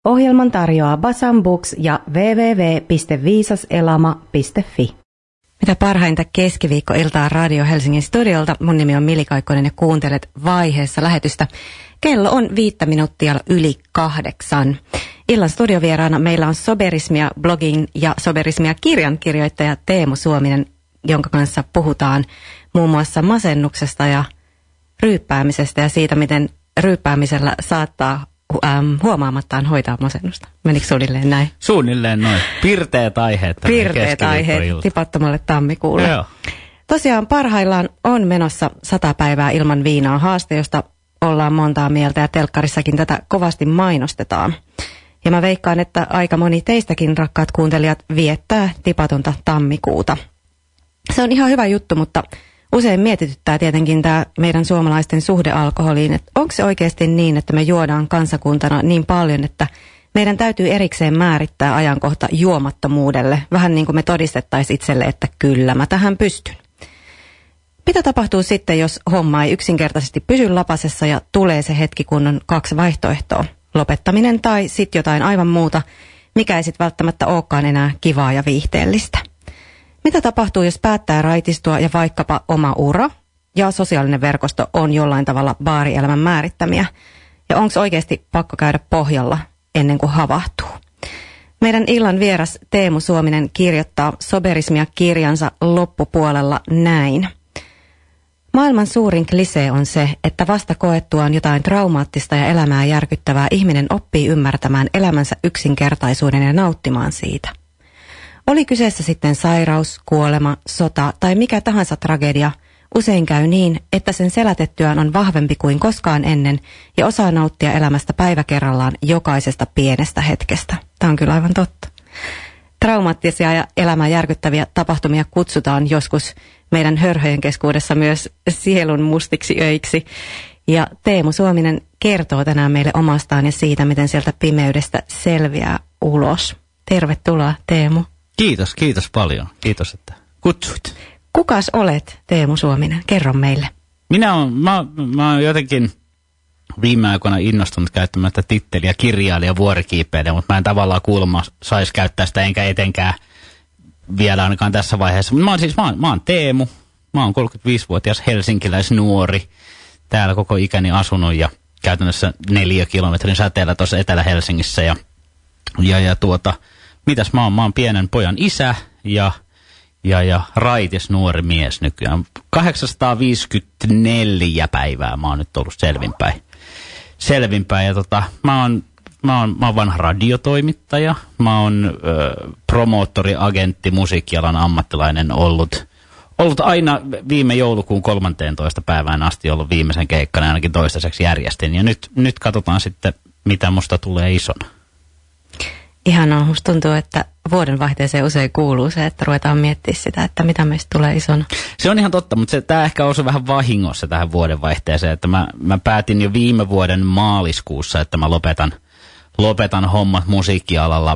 Ohjelman tarjoaa Basan Books ja www.viisaselama.fi. Mitä parhainta keskiviikkoiltaa Radio Helsingin studiolta. Mun nimi on Mili Kaikkonen ja kuuntelet Vaiheessa lähetystä. Kello on 5 minuuttia yli 8. Illan studiovieraana meillä on Soberismia blogin ja Soberismia kirjan kirjoittaja Teemu Suominen, jonka kanssa puhutaan muun muassa masennuksesta ja ryyppäämisestä ja siitä, miten ryyppäämisellä saattaa huomaamattaan hoitaa masennusta. Menikö suunnilleen näin? Suunnilleen noin. Pirteät aiheet. Pirteät aiheet tipattomalle tammikuulle. Joo. Tosiaan parhaillaan on menossa 100 päivää ilman viinaa haaste, josta ollaan montaa mieltä ja telkkarissakin tätä kovasti mainostetaan. Ja mä veikkaan, että aika moni teistäkin, rakkaat kuuntelijat, viettää tipatonta tammikuuta. Se on ihan hyvä juttu, mutta usein mietityttää tietenkin tämä meidän suomalaisten suhde alkoholiin, että onko se oikeasti niin, että me juodaan kansakuntana niin paljon, että meidän täytyy erikseen määrittää ajankohta juomattomuudelle, vähän niin kuin me todistettaisiin itselle, että kyllä mä tähän pystyn. Mitä tapahtuu sitten, jos homma ei yksinkertaisesti pysy lapasessa ja tulee se hetki, kun on 2 vaihtoehtoa, lopettaminen tai sitten jotain aivan muuta, mikä ei sitten välttämättä olekaan enää kivaa ja viihteellistä. Mitä tapahtuu, jos päättää raitistua ja vaikkapa oma ura ja sosiaalinen verkosto on jollain tavalla baarielämän määrittämiä? Ja onko oikeasti pakko käydä pohjalla ennen kuin havahtuu? Meidän illan vieras Teemu Suominen kirjoittaa Soberismia-kirjansa loppupuolella näin. Maailman suurin klisee on se, että vasta koettuaan jotain traumaattista ja elämää järkyttävää ihminen oppii ymmärtämään elämänsä yksinkertaisuuden ja nauttimaan siitä. Oli kyseessä sitten sairaus, kuolema, sota tai mikä tahansa tragedia, usein käy niin, että sen selätettyään on vahvempi kuin koskaan ennen ja osaa nauttia elämästä päivä kerrallaan jokaisesta pienestä hetkestä. Tämä on kyllä aivan totta. Traumaattisia ja elämää järkyttäviä tapahtumia kutsutaan joskus meidän hörhöjen keskuudessa myös sielun mustiksi öiksi. Ja Teemu Suominen kertoo tänään meille omastaan ja siitä, miten sieltä pimeydestä selviää ulos. Tervetuloa, Teemu. Kiitos paljon. Kiitos, että kutsuit. Kukas olet, Teemu Suominen? Kerro meille. Mä oon jotenkin viime aikoina innostunut käyttämään tätä titteliä kirjailija vuorikiipeilijä, mutta mä en tavallaan kuulemma saisi käyttää sitä enkä etenkään vielä ainakaan tässä vaiheessa. Mä oon Teemu, mä oon 35-vuotias helsinkiläisnuori, täällä koko ikäni asunut ja käytännössä 4 kilometrin säteellä tuossa Etelä-Helsingissä ja mitäs mä oon pienen pojan isä ja raitis nuori mies nykyään. 854 päivää mä oon nyt ollut selvinpäin ja mä oon vanha radiotoimittaja, mä oon promoottori, agentti, musiikkialan ammattilainen ollut aina viime joulukuun 13. päivään asti ollut viimeisen keikkana ainakin toistaiseksi järjestin ja nyt katsotaan sitten mitä musta tulee isona. Ihanaa, musta tuntuu, että vuodenvaihteeseen usein kuuluu se, että ruvetaan miettimään sitä, että mitä meistä tulee isona. Se on ihan totta, mutta tämä ehkä osui vähän vahingossa tähän vuodenvaihteeseen, että mä päätin jo viime vuoden maaliskuussa, että mä lopetan hommat musiikkialalla,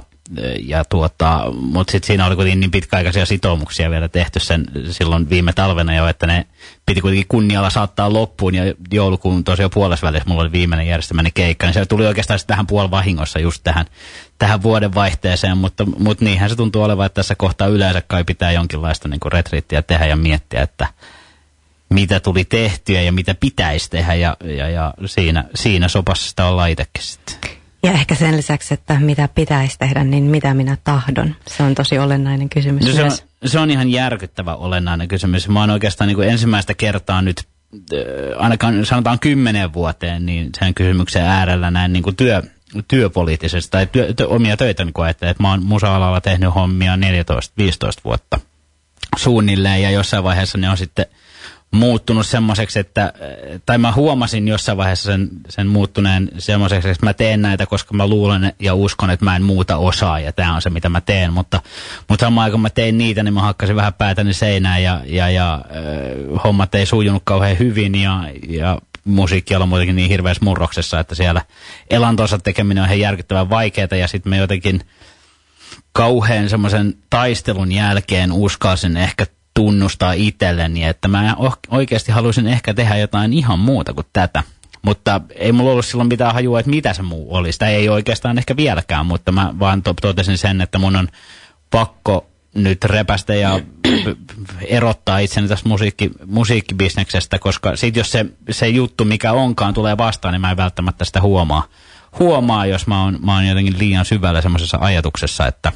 mutta sitten siinä oli kuitenkin niin pitkäaikaisia sitoumuksia vielä tehty sen silloin viime talvena jo, että ne piti kuitenkin kunnialla saattaa loppuun ja joulukuun tosiaan puolesvälissä mulla oli viimeinen järjestämäni keikka, niin se tuli oikeastaan tähän puolivahingossa just tähän vuodenvaihteeseen, mutta niinhän se tuntuu olevan, että tässä kohtaa yleensä kai pitää jonkinlaista niin kuin retriittiä tehdä ja miettiä, että mitä tuli tehtyä ja mitä pitäisi tehdä ja siinä sopassa sitä ollaan itsekin sitten. Ja ehkä sen lisäksi, että mitä pitäisi tehdä, niin mitä minä tahdon. Se on tosi olennainen kysymys myös. Se on ihan järkyttävä olennainen kysymys. Mä oon oikeastaan niin kuin ensimmäistä kertaa nyt, ainakaan sanotaan 10 vuoteen, niin sen kysymyksen äärellä näin niin kuin työpoliittisesti tai omia töitä, niin kuin että mä oon musa-alalla tehnyt hommia 14-15 vuotta suunnilleen ja jossain vaiheessa ne on sitten muuttunut semmoiseksi, tai mä huomasin jossain vaiheessa sen muuttuneen semmoiseksi, että mä teen näitä, koska mä luulen ja uskon, että mä en muuta osaa, ja tää on se, mitä mä teen, mutta samaan aikaan mä tein niitä, niin mä hakkasin vähän päätäni seinään, ja hommat ei sujunut kauhean hyvin, ja musiikki on muutenkin niin hirveässä murroksessa, että siellä elantonsa tekeminen on ihan järkyttävän vaikeaa, ja sitten mä jotenkin kauhean semmoisen taistelun jälkeen uskalsin ehkä tunnustaa itselleni, että mä oikeasti haluaisin ehkä tehdä jotain ihan muuta kuin tätä. Mutta ei mulla ollut silloin mitään hajua, että mitä se muu oli. Sitä ei oikeastaan ehkä vieläkään, mutta mä vaan totesin sen, että mun on pakko nyt repästä ja erottaa itseni tästä musiikkibisneksestä, koska sit jos se juttu, mikä onkaan, tulee vastaan, niin mä en välttämättä sitä huomaa, jos mä oon jotenkin liian syvällä semmoisessa ajatuksessa, että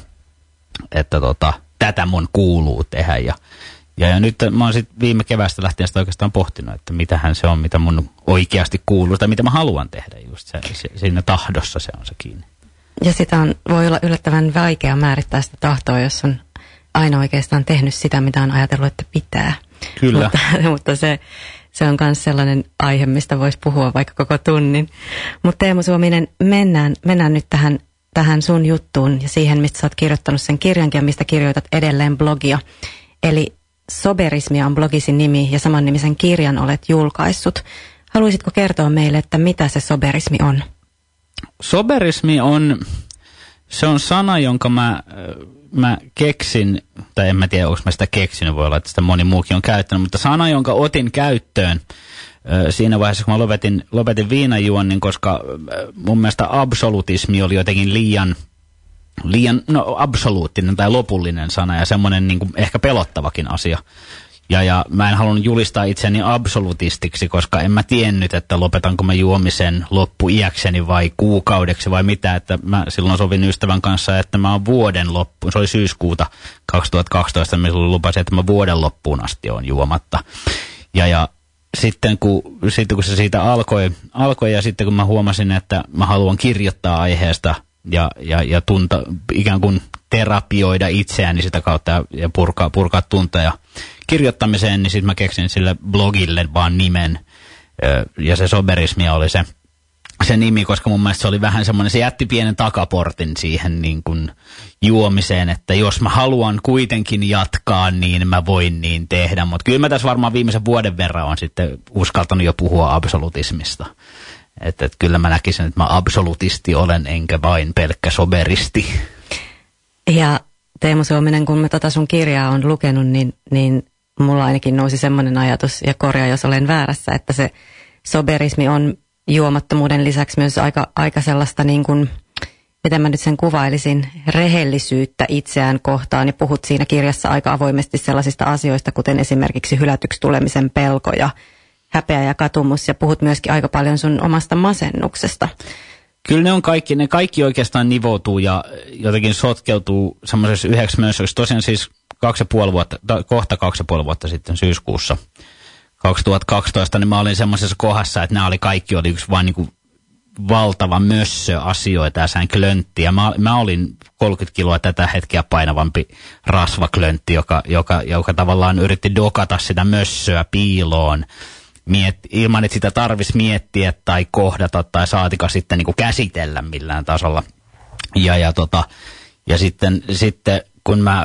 tätä mun kuuluu tehdä. Ja nyt mä oon sitten viime keväästä lähtien sitä oikeastaan pohtinut, että mitähän se on, mitä mun oikeasti kuuluu, tai mitä mä haluan tehdä just siinä tahdossa se on se kiinni. Ja sitä voi olla yllättävän vaikea määrittää sitä tahtoa, jos on aina oikeastaan tehnyt sitä, mitä on ajatellut, että pitää. Kyllä. Mutta se on myös sellainen aihe, mistä voisi puhua vaikka koko tunnin. Mutta Teemu Suominen, mennään nyt tähän sun juttuun ja siihen, mistä sä oot kirjoittanut sen kirjankin ja mistä kirjoitat edelleen blogia. Eli Soberismia on blogisi nimi ja saman nimisen kirjan olet julkaissut. Haluaisitko kertoa meille, että mitä se soberismi on? Soberismi on sana, jonka mä keksin, tai en mä tiedä, onko mä sitä keksinyt, voi olla, että sitä moni muukin on käyttänyt, mutta sana, jonka otin käyttöön siinä vaiheessa, kun mä lopetin viinanjuonnin, koska mun mielestä absolutismi oli jotenkin liian absoluuttinen tai lopullinen sana ja semmoinen niin kuin ehkä pelottavakin asia. Ja mä en halunnut julistaa itseäni absolutistiksi, koska en mä tiennyt, että lopetanko mä juomisen loppuiäkseni vai kuukaudeksi vai mitä. Että mä silloin sovin ystävän kanssa, että mä oon vuoden loppuun, se oli syyskuuta 2012, mä lupasin, että mä vuoden loppuun asti oon juomatta. Ja sitten kun se siitä alkoi ja sitten kun mä huomasin, että mä haluan kirjoittaa aiheesta ja ikään kuin terapioida itseäni sitä kautta ja purkaa tunteja kirjoittamiseen, niin sitten mä keksin sille blogille vaan nimen ja se soberismia oli se nimi, koska mun mielestä se oli vähän semmoinen, se jätti pienen takaportin siihen niin kuin juomiseen, että jos mä haluan kuitenkin jatkaa, niin mä voin niin tehdä, mutta kyllä mä tässä varmaan viimeisen vuoden verran on sitten uskaltanut jo puhua absolutismista. Että kyllä mä näkisin, että mä absolutisti olen, enkä vain pelkkä soberisti. Ja Teemu Suominen, kun mä sun kirjaa on lukenut, niin mulla ainakin nousi semmoinen ajatus, ja korjaa jos olen väärässä, että se soberismi on juomattomuuden lisäksi myös aika sellaista niin kuin, miten mä nyt sen kuvailisin, rehellisyyttä itseään kohtaan, ja puhut siinä kirjassa aika avoimesti sellaisista asioista, kuten esimerkiksi hylätyksi tulemisen pelko ja häpeä ja katumus, ja puhut myöskin aika paljon sun omasta masennuksesta. Kyllä ne kaikki oikeastaan nivoutuu ja jotenkin sotkeutuu semmoisessa yhdeksi mössöksi. Tosiaan siis 2,5 vuotta sitten syyskuussa 2012, niin mä olin semmoisessa kohdassa, että kaikki oli yksi vaan niin kuin valtava mössö asioita ja sään klöntti. Ja mä olin 30 kiloa tätä hetkeä painavampi rasvaklöntti, joka tavallaan yritti dokata sitä mössöä piiloon. Ilman, että sitä tarvitsisi miettiä tai kohdata tai saatika sitten niin kuin käsitellä millään tasolla. Ja sitten kun mä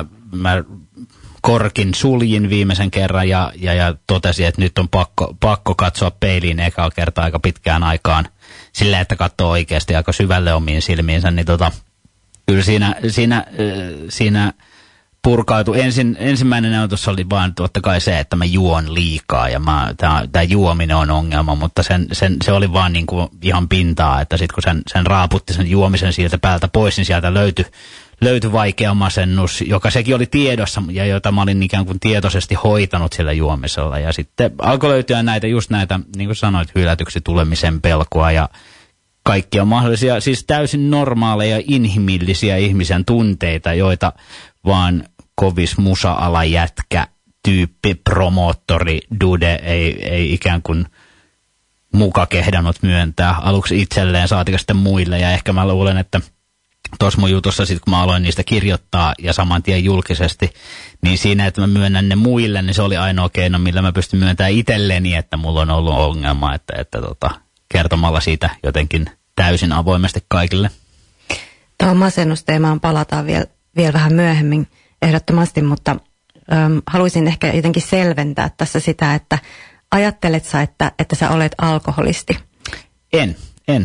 suljin viimeisen kerran ja totesin, että nyt on pakko katsoa peiliin ekaa kertaa aika pitkään aikaan sillä, että katsoo oikeasti aika syvälle omiin silmiinsä, niin kyllä siinä purkautui. Ensimmäinen ajatus oli vaan totta kai se, että mä juon liikaa ja tämä juominen on ongelma, mutta se oli vaan niin kuin ihan pintaa, että sitten kun sen raaputti sen juomisen sieltä päältä pois, niin sieltä löytyi vaikea masennus, joka sekin oli tiedossa ja jota mä olin ikään kuin tietoisesti hoitanut sillä juomisella. Ja sitten alkoi löytyä näitä, niin kuin sanoit, hylätyksi tulemisen pelkoa ja kaikkia mahdollisia, siis täysin normaaleja, inhimillisiä ihmisen tunteita, joita vaan kovis musa-ala jätkä, tyyppi, promoottori, dude ei ikään kuin muka kehdannut myöntää aluksi itselleen, saatika sitten muille. Ja ehkä mä luulen, että tuossa mun jutussa sitten kun mä aloin niistä kirjoittaa ja saman tien julkisesti, niin siinä, että mä myönnän ne muille, niin se oli ainoa keino, millä mä pystyn myöntämään itselleni, että mulla on ollut ongelma, että kertomalla siitä jotenkin täysin avoimesti kaikille. Tuohon masennusteemaan palataan vielä vähän myöhemmin ehdottomasti, mutta haluaisin ehkä jotenkin selventää tässä sitä, että ajattelet sä, että sä olet alkoholisti? En.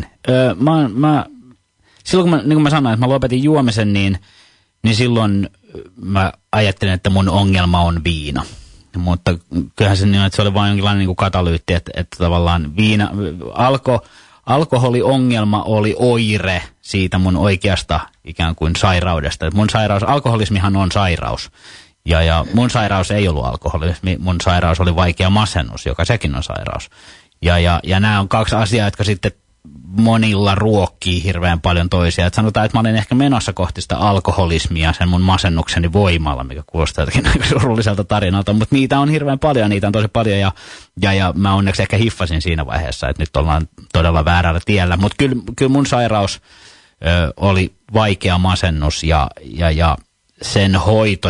Silloin kun niin kuin mä sanoin, että mä lopetin juomisen, niin silloin mä ajattelin, että mun ongelma on viina. mutta kyllähän se niin, että se oli vain jonkinlainen niin kuin katalyytti, että tavallaan alkoholiongelma oli oire siitä mun oikeasta ikään kuin sairaudesta. Mun alkoholismihan on sairaus. Ja mun sairaus ei ollut alkoholismi, mun sairaus oli vaikea masennus, joka sekin on sairaus. Ja nämä on kaksi asiaa, jotka sitten monilla ruokkii hirveän paljon toisia. Et sanotaan, että mä olin ehkä menossa kohti sitä alkoholismia sen mun masennukseni voimalla, mikä kuulostaa jotenkin aika surulliselta tarinalta, mutta niitä on hirveän paljon, niitä on tosi paljon ja mä onneksi ehkä hiffasin siinä vaiheessa, että nyt ollaan todella väärällä tiellä. Mutta kyllä mun sairaus oli vaikea masennus ja sen hoito,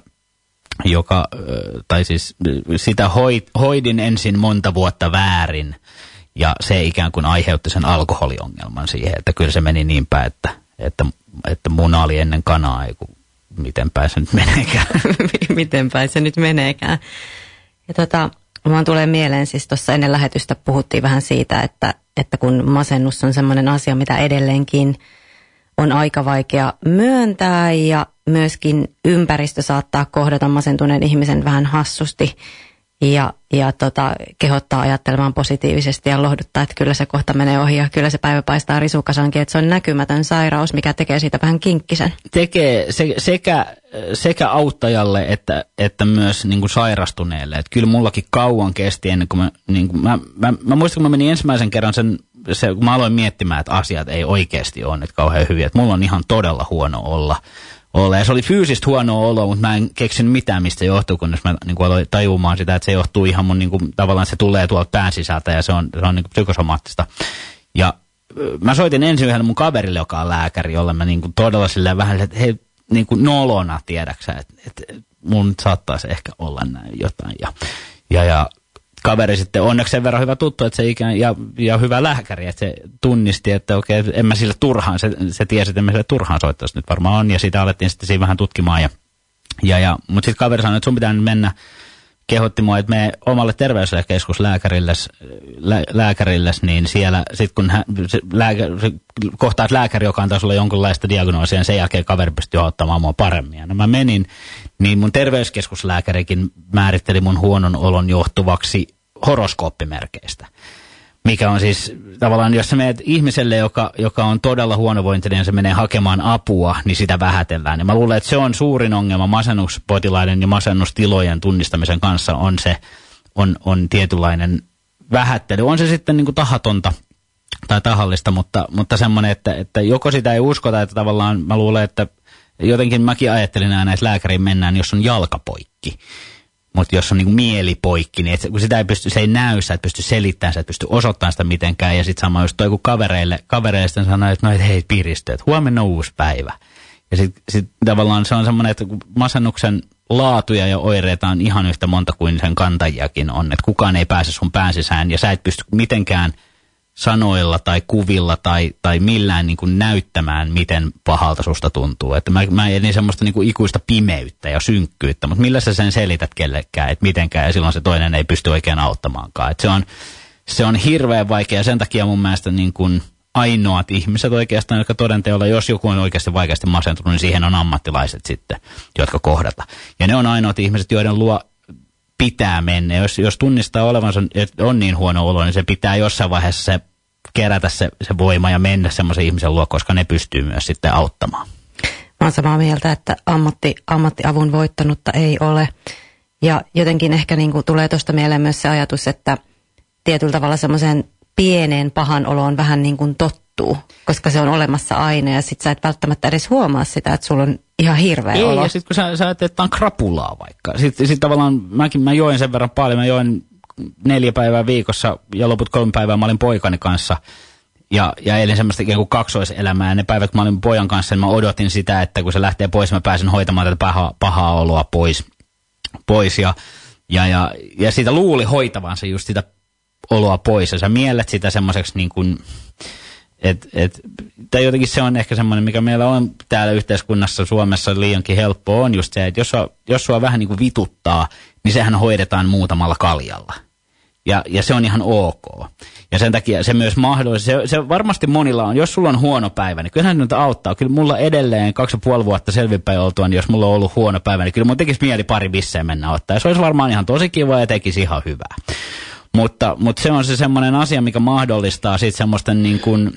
sitä hoidin ensin monta vuotta väärin. Ja se ikään kuin aiheutti sen alkoholiongelman siihen, että kyllä se meni niin päin, että muna oli ennen kanaa, miten päin se nyt meneekään. Miten päin se nyt meneekään. Ja vaan tulee mieleen, siis tuossa ennen lähetystä puhuttiin vähän siitä, että kun masennus on semmoinen asia, mitä edelleenkin on aika vaikea myöntää ja myöskin ympäristö saattaa kohdata masentuneen ihmisen vähän hassusti. Ja kehottaa ajattelemaan positiivisesti ja lohduttaa, että kyllä se kohta menee ohi ja kyllä se päivä paistaa risukasankin, että se on näkymätön sairaus, mikä tekee siitä vähän kinkkisen. Tekee sekä auttajalle että myös niin kuin sairastuneelle. Että kyllä mullakin kauan kesti ennen kuin mä muistan, kun mä menin ensimmäisen kerran kun mä aloin miettimään, että asiat ei oikeasti ole nyt kauhean hyviä. Että mulla on ihan todella huono olla. Ja se oli fyysistä huonoa oloa, mutta mä en keksinyt mitään, mistä johtuu, kunnes mä niin kuin aloin tajumaan sitä, että se johtuu ihan mun, niin kuin, tavallaan se tulee tuolta pään sisältä ja se on niin kuin psykosomaattista. Ja mä soitin ensin yhdelle mun kaverille, joka on lääkäri, jolle mä niin kuin todella silleen vähän, että hei, niin kuin nolona tiedäksä, että mun saattaisi ehkä olla näin jotain. Ja kaveri sitten onneksi sen verran hyvä tuttu, että se ja hyvä lääkäri, että se tunnisti, että okei, en mä sille turhaan, se tiesi, että en mä sille turhaan soittaisi nyt varmaan on, ja siitä alettiin sitten siinä vähän tutkimaan, mutta sitten kaveri sanoi, että sun pitää nyt mennä, kehotti mua, että mene omalle terveyskeskuslääkärille, niin siellä sitten kun kohtaat lääkäri, joka antaa sulle jonkunlaista diagnoosia, niin sen jälkeen kaveri pystyy ottamaan mua paremmin. Ja mä menin, niin mun terveyskeskuslääkärikin määritteli mun huonon olon johtuvaksi horoskooppimerkeistä. Mikä on siis tavallaan, jos sä menet ihmiselle, joka on todella huonovointinen ja se menee hakemaan apua, niin sitä vähätellään. Ja mä luulen, että se on suurin ongelma masennuspotilaiden ja masennustilojen tunnistamisen kanssa on tietynlainen vähättely. On se sitten niin kuin tahatonta tai tahallista, mutta semmoinen, että joko sitä ei uskota, että tavallaan mä luulen, että jotenkin mäkin ajattelin aina, että lääkäriin mennään, jos on jalkapoikki. Mutta jos on niinku mieli poikki, niin kun sitä ei pysty, se ei näy, sä et pysty selittämään, sä et pysty osoittamaan sitä mitenkään. Ja sitten sama just toi, kun kavereille sitten sanoo, että no hei piristy, että huomenna on uusi päivä. Ja sit tavallaan se on semmoinen, että masennuksen laatuja ja oireita on ihan yhtä monta kuin sen kantajiakin on. Että kukaan ei pääse sun pään sisään ja sä et pysty mitenkään sanoilla tai kuvilla tai millään niin kuin näyttämään, miten pahalta susta tuntuu. Että mä elin semmoista niin kuin ikuista pimeyttä ja synkkyyttä, mutta millä sä sen selität kellekään, että mitenkään, ja silloin se toinen ei pysty oikein auttamaankaan. Että se on hirveän vaikea, ja sen takia mun mielestä niin kuin ainoat ihmiset oikeastaan, jotka todenteolla, jos joku on oikeasti vaikeasti masentunut, niin siihen on ammattilaiset sitten, jotka kohdata. Ja ne on ainoat ihmiset, joiden luo pitää mennä. Jos tunnistaa olevansa, että on niin huono olo, niin se pitää jossain vaiheessa kerätä se voima ja mennä semmoisen ihmisen luo, koska ne pystyy myös sitten auttamaan. Mä oon samaa mieltä, että ammattiavun voittanutta ei ole. Ja jotenkin ehkä niin kuin tulee tuosta mieleen myös se ajatus, että tietyllä tavalla semmoiseen pieneen pahan oloon vähän niin kuin tottuu, koska se on olemassa aina ja sit sä et välttämättä edes huomaa sitä, että sulla on ihan hirveä olo. Ei, ja sit kun sä ajattelet, että on krapulaa vaikka. Sit tavallaan mä join sen verran paljon, mä join 4 päivää viikossa ja loput 3 päivää mä olin poikani kanssa ja elin semmoista ikään kuin kaksoiselämää. Ja ne päivät, kun mä olin pojan kanssa, niin mä odotin sitä, että kun se lähtee pois, mä pääsen hoitamaan tätä pahaa oloa pois. Ja siitä luuli hoitavansa just sitä oloa pois. Ja sä miellet sitä semmoiseksi niin kuin, tai jotenkin se on ehkä semmoinen, mikä meillä on täällä yhteiskunnassa Suomessa liiankin helppoa, on just se, että jos sua vähän niin kuin vituttaa, niin sehän hoidetaan muutamalla kaljalla. Ja se on ihan ok. Ja sen takia se myös se varmasti monilla on, jos sulla on huono päivä, niin kyllähän nyt auttaa. Kyllä mulla edelleen 2,5 vuotta selvinpäin oltua, niin jos mulla on ollut huono päivä, niin kyllä mun tekisi mieli pari bissejä mennä ottaa. Ja se olisi varmaan ihan tosi kiva ja tekisi ihan hyvää. Mutta se on se semmoinen asia, mikä mahdollistaa sitten semmoisten niin kuin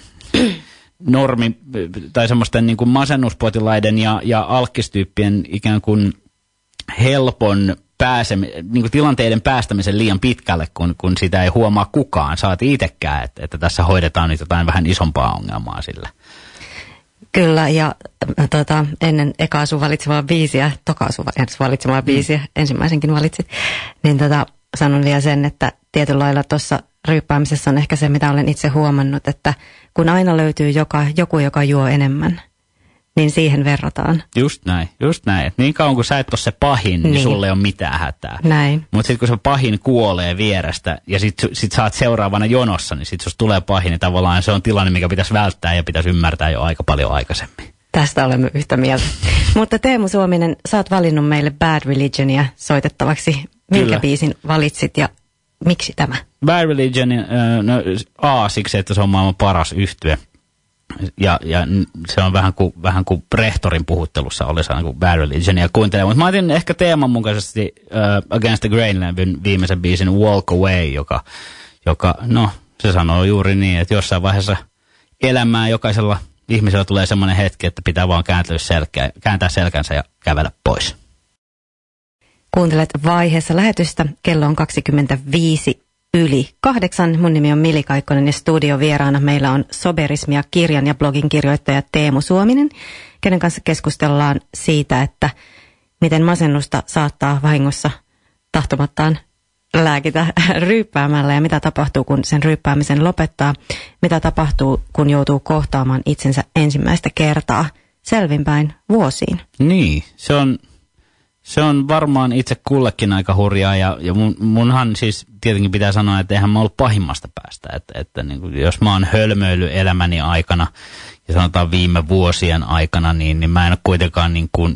tai semmoisten niin kuin masennuspotilaiden ja alkkistyyppien ikään kuin helpon niin kuin tilanteiden päästämisen liian pitkälle, kun sitä ei huomaa kukaan. Saati itsekään, että tässä hoidetaan nyt jotain vähän isompaa ongelmaa sillä. Kyllä, ja ennen ekaa sun valitsemaa biisiä, tokaa sun valitsemaa biisiä, ensimmäisenkin valitsit, niin sanon vielä sen, että tietyllä lailla tuossa ryyppäämisessä on ehkä se, mitä olen itse huomannut, että kun aina löytyy joku, joka juo enemmän, niin siihen verrataan. Just näin. Et niin kauan kun sä et ole se pahin, niin sulle ei ole mitään hätää. Näin. Mutta sitten kun se pahin kuolee vierestä ja sit sä oot seuraavana jonossa, niin sit jos tulee pahin, niin tavallaan se on tilanne, mikä pitäisi välttää ja pitäisi ymmärtää jo aika paljon aikaisemmin. Tästä olemme yhtä mieltä. Mutta Teemu Suominen, sä oot valinnut meille Bad Religionia soitettavaksi. Minkä biisin valitsit ja miksi tämä? Bad Religion, siksi, että se on maailman paras yhtye. Ja se on vähän kuin rehtorin puhuttelussa oli sellainen kuin Bad Religion ja kuuntelee. Mutta mä otin ehkä teeman mukaisesti Against the Grain-levyn viimeisen biisin Walk Away, joka se sanoo juuri niin, että jossain vaiheessa elämää jokaisella ihmisellä tulee semmoinen hetki, että pitää vaan kääntää selkänsä ja kävellä pois. Kuuntelet Vaiheessa lähetystä. Kello on 7:25. Mun nimi on Mili Kaikkonen ja studiovieraana meillä on Soberismia kirjan ja blogin kirjoittaja Teemu Suominen, kenen kanssa keskustellaan siitä, että miten masennusta saattaa vahingossa tahtomattaan lääkitä ryyppäämällä ja mitä tapahtuu, kun sen ryyppäämisen lopettaa, mitä tapahtuu, kun joutuu kohtaamaan itsensä ensimmäistä kertaa selvinpäin vuosiin. Niin, se on varmaan itse kullekin aika hurjaa ja munhan siis tietenkin pitää sanoa, että eihän mä ollut pahimmasta päästä. Että niin kuin, jos mä oon hölmöillyt elämäni aikana ja sanotaan viime vuosien aikana, niin mä en ole kuitenkaan niin kuin,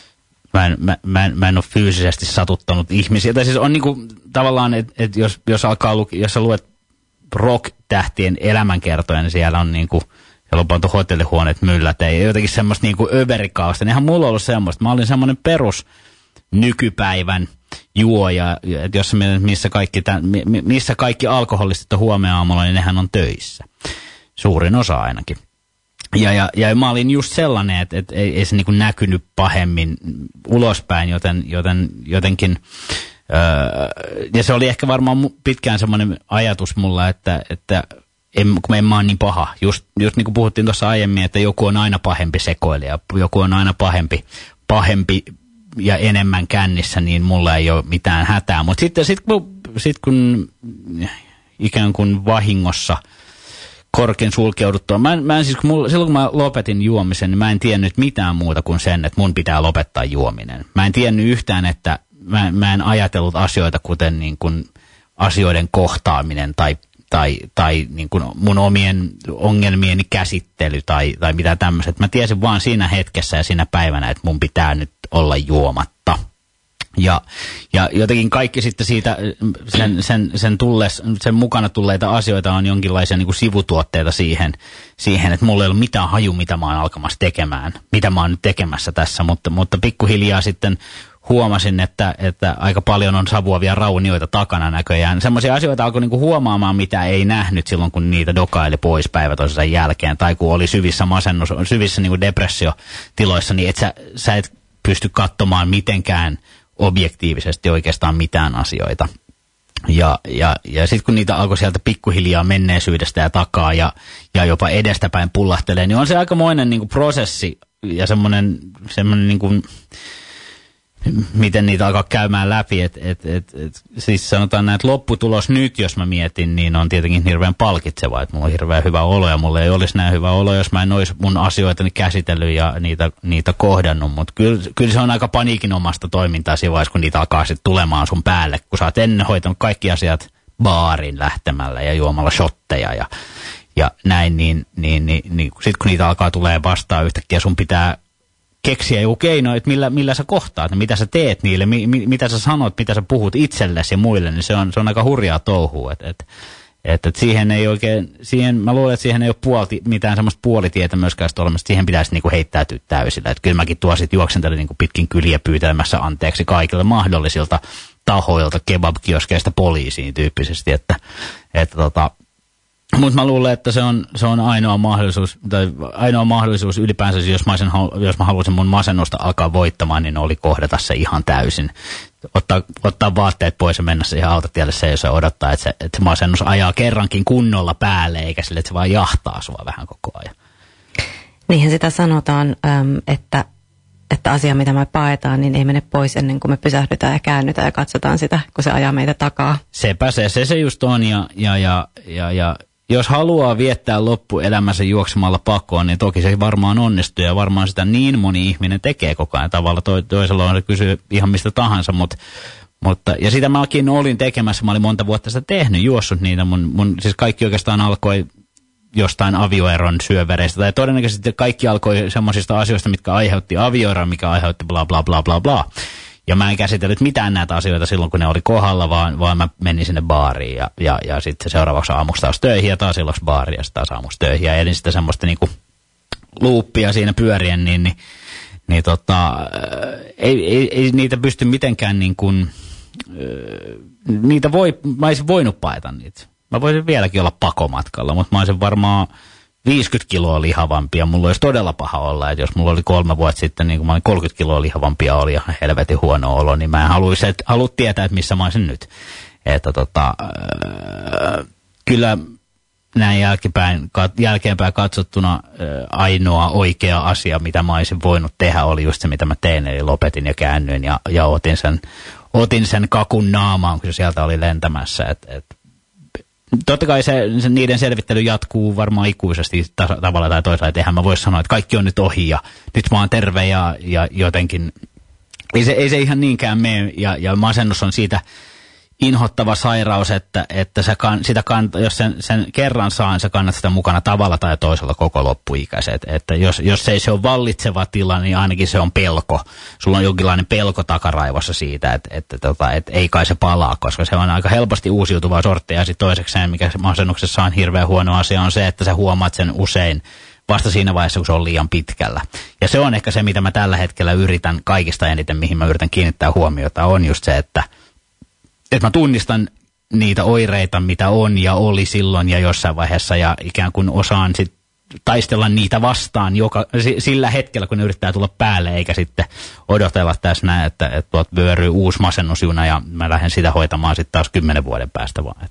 mä en ole fyysisesti satuttanut ihmisiä. Tai siis on niin kuin, tavallaan, että jos alkaa jos sä luet rock-tähtien elämänkertoja, niin siellä on niin kuin, siellä on pantu hotellihuoneet myllät ja jotenkin semmoista niin kuin överikausta. Eihän mulla ollut semmoista. Mä olin semmoinen perus nykypäivän juoja, että jos missä kaikki alkoholistit on huomenna aamulla, niin nehän on töissä. Suurin osa ainakin. Ja mä olin just sellainen, että ei se niin kuin näkynyt pahemmin ulospäin, jotenkin. Ja se oli ehkä varmaan pitkään semmoinen ajatus mulla, että kun en mä ole niin paha. Just niin kuin puhuttiin tuossa aiemmin, että joku on aina pahempi sekoilija, joku on aina pahempi ja enemmän kännissä, niin mulla ei ole mitään hätää. Mutta sitten kun ikään kuin vahingossa korkin sulkeuduttua, silloin kun mä lopetin juomisen, niin mä en tiennyt mitään muuta kuin sen, että mun pitää lopettaa juominen. Mä en tiennyt yhtään, että mä en ajatellut asioita kuten niin kuin asioiden kohtaaminen tai niin kuin mun omien ongelmieni käsittely tai mitä tämmöiset. Mä tiesin vaan siinä hetkessä ja siinä päivänä, että mun pitää nyt olla juomatta. Ja jotenkin kaikki sitten siitä sen mukana tulleita asioita on jonkinlaisia niin kuin sivutuotteita siihen, että mulla ei ollut mitään haju, mitä mä oon alkamassa tekemään, mitä mä oon nyt tekemässä tässä, mutta pikkuhiljaa sitten huomasin, että aika paljon on savuavia raunioita takana näköjään. Semmoisia asioita alkoi niinku huomaamaan, mitä ei nähnyt silloin, kun niitä dokaili pois päivä toisensa jälkeen. Tai kun oli syvissä niinku depressiotiloissa, niin sä et pysty katsomaan mitenkään objektiivisesti oikeastaan mitään asioita. Ja sitten kun niitä alkoi sieltä pikkuhiljaa menneisyydestä ja takaa ja jopa edestäpäin pullahtelee, niin on se aikamoinen niinku prosessi ja semmoinen niinku miten niitä alkaa käymään läpi, siis sanotaan näin, että lopputulos nyt, jos mä mietin, niin on tietenkin hirveän palkitseva, että mulla on hirveän hyvä olo ja mulla ei olisi näin hyvä olo, jos mä en olisi mun asioitani käsitellyt ja niitä kohdannut, mutta kyllä se on aika paniikinomasta toimintaa siinä vaiheessa, kun niitä alkaa sitten tulemaan sun päälle, kun sä oot ennen hoitanut kaikki asiat baarin lähtemällä ja juomalla shotteja ja näin, niin sit kun niitä alkaa tulee vastaan yhtäkkiä sun pitää keksiä joku keino, että millä sä kohtaat, mitä sä teet niille, mitä sä sanot, mitä sä puhut itsellesi ja muille, niin se on aika hurjaa touhua. Että siihen ei oikein, mä luulen, että siihen ei ole mitään semmoista puolitietä myöskään olemassa, siihen pitäisi niinku heittäytyä täysillä. Että kyllä mäkin tuo sit juoksentelin niinku pitkin kyliä pyytelemässä anteeksi kaikille mahdollisilta tahoilta, kebab-kioskeista poliisiin tyyppisesti, mutta mä luulen, että se on ainoa mahdollisuus ylipäänsä, jos mä haluaisin mun masennusta alkaa voittamaan, niin oli kohdata se ihan täysin. Ottaa vaatteet pois ja mennä siihen autotielle se odottaa, että se masennus ajaa kerrankin kunnolla päälle, eikä sille, että se vaan jahtaa sua vähän koko ajan. Niinhän sitä sanotaan, että asia, mitä me paetaan, niin ei mene pois ennen kuin me pysähdytään ja käännytään ja katsotaan sitä, kun se ajaa meitä takaa. Sepä se just on ja jos haluaa viettää loppuelämänsä juoksemalla pakoon, niin toki se varmaan onnistuu ja varmaan sitä niin moni ihminen tekee koko ajan tavalla. Toisella on se kysyy ihan mistä tahansa, mutta ja sitä mäkin olin tekemässä, mä olin monta vuotta sitä tehnyt, juossut niitä. Siis kaikki oikeastaan alkoi jostain avioeron syövereistä, tai todennäköisesti kaikki alkoi semmoisista asioista, mitkä aiheutti avioeron, mikä aiheutti bla bla bla bla bla. Ja mä en käsitellyt mitään näitä asioita silloin, kun ne oli kohdalla, vaan mä menin sinne baariin ja sitten seuraavaksi aamuksi taas töihin ja taas illaksi baariin ja sitten taas aamuksi töihin. Ja elin sitten semmoista niinku luuppia siinä pyörien, ei niitä pysty mitenkään niin kuin, mä olisin voinut paeta niitä. Mä voisin vieläkin olla pakomatkalla, mutta mä olisin varmaan 50 kiloa lihavampi ja mulla olisi todella paha olla, että jos mulla oli 3 vuotta sitten, niin kun mä olin 30 kiloa lihavampia oli ja helvetin huono olo, niin mä en halua tietää, että missä mä olisin nyt. Että kyllä näin jälkeenpäin katsottuna ainoa oikea asia, mitä mä olisin voinut tehdä, oli just se, mitä mä tein, eli lopetin ja käännyin ja otin sen kakun naamaan, kun se sieltä oli lentämässä, totta kai niiden selvittely jatkuu varmaan ikuisesti tavalla tai toisella, että eihän mä voi sanoa, että kaikki on nyt ohi ja nyt mä oon terve ja jotenkin, ei se ihan niinkään mene ja masennus on siitä inhottava sairaus, että jos sen kerran saa, niin sä kannat sitä mukana tavalla tai toisella koko loppuikäiset. Että jos ei se ole vallitseva tila, niin ainakin se on pelko. Sulla on jonkinlainen pelko takaraivossa siitä, että ei kai se palaa, koska se on aika helposti uusiutuvaa sorttia. Ja sitten toisekseen, mikä masennuksessa on hirveän huono asia, on se, että sä huomaat sen usein vasta siinä vaiheessa, kun se on liian pitkällä. Ja se on ehkä se, mitä mä tällä hetkellä yritän kaikista eniten, mihin mä yritän kiinnittää huomiota, on just se, että mä tunnistan niitä oireita, mitä on ja oli silloin ja jossain vaiheessa ja ikään kuin osaan sit taistella niitä vastaan sillä hetkellä, kun ne yrittää tulla päälle, eikä sitten odotella tässä näin, että tuolta vyöryy uusi masennusjuna ja mä lähden sitä hoitamaan sitten taas 10 vuoden päästä vaan.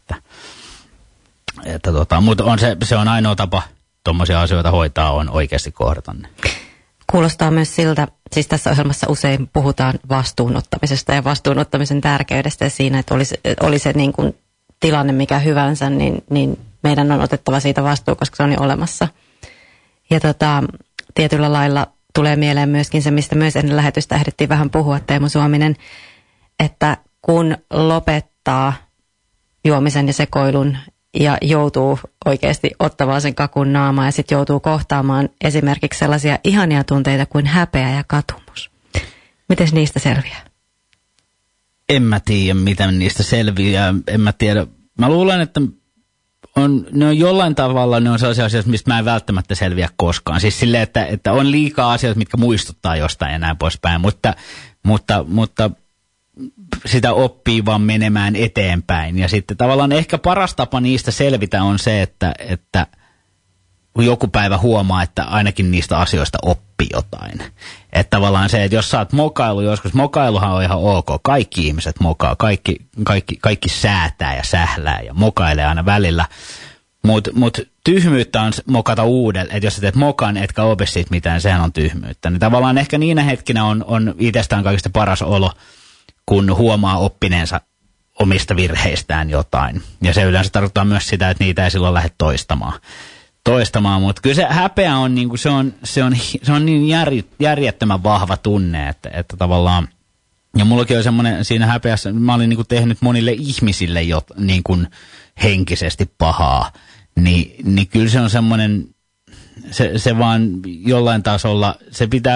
Mutta se on ainoa tapa tuommoisia asioita hoitaa, on oikeasti kohdata ne. Kuulostaa myös siltä, siis tässä ohjelmassa usein puhutaan vastuunottamisesta ja vastuunottamisen tärkeydestä ja siinä, että oli se niin kuin tilanne mikä hyvänsä, niin meidän on otettava siitä vastuu, koska se on jo olemassa. Ja tietyllä lailla tulee mieleen myöskin se, mistä myös ennen lähetystä ehdittiin vähän puhua, Teemu Suominen, että kun lopettaa juomisen ja sekoilun ja joutuu oikeasti ottamaan sen kakun naamaan ja sitten joutuu kohtaamaan esimerkiksi sellaisia ihania tunteita kuin häpeä ja katumus. Miten niistä selviää? En mä tiedä, miten niistä selviää. En mä tiedä. Mä luulen, että ne on jollain tavalla, ne on sellaisia asioita, mistä mä en välttämättä selviä koskaan. Siis silleen, että on liikaa asioita, mitkä muistuttaa jostain ja näin poispäin, mutta sitä oppii vaan menemään eteenpäin. Ja sitten tavallaan ehkä paras tapa niistä selvitä on se, että kun joku päivä huomaa, että ainakin niistä asioista oppii jotain. Että tavallaan se, että jos sä oot mokailu joskus, mokailuhan on ihan ok. Kaikki ihmiset mokaa, kaikki säätää ja sählää ja mokailee aina välillä. Mut tyhmyyttä on mokata uudelleen, että jos sä teet mokan, etkä opi siitä mitään, sehän on tyhmyyttä. Niin tavallaan ehkä niinä hetkinä on itsestään kaikista paras olo, kun huomaa oppineensa omista virheistään jotain. Ja se yleensä tarkoittaa myös sitä, että niitä ei silloin lähde toistamaan. Mutta kyllä se häpeä on, niin kuin se on niin järjettömän vahva tunne, että tavallaan, ja mullakin on semmoinen siinä häpeässä, mä olin niin kuin tehnyt monille ihmisille jo niin kuin henkisesti pahaa, niin kyllä se on semmoinen, se vaan jollain tasolla, se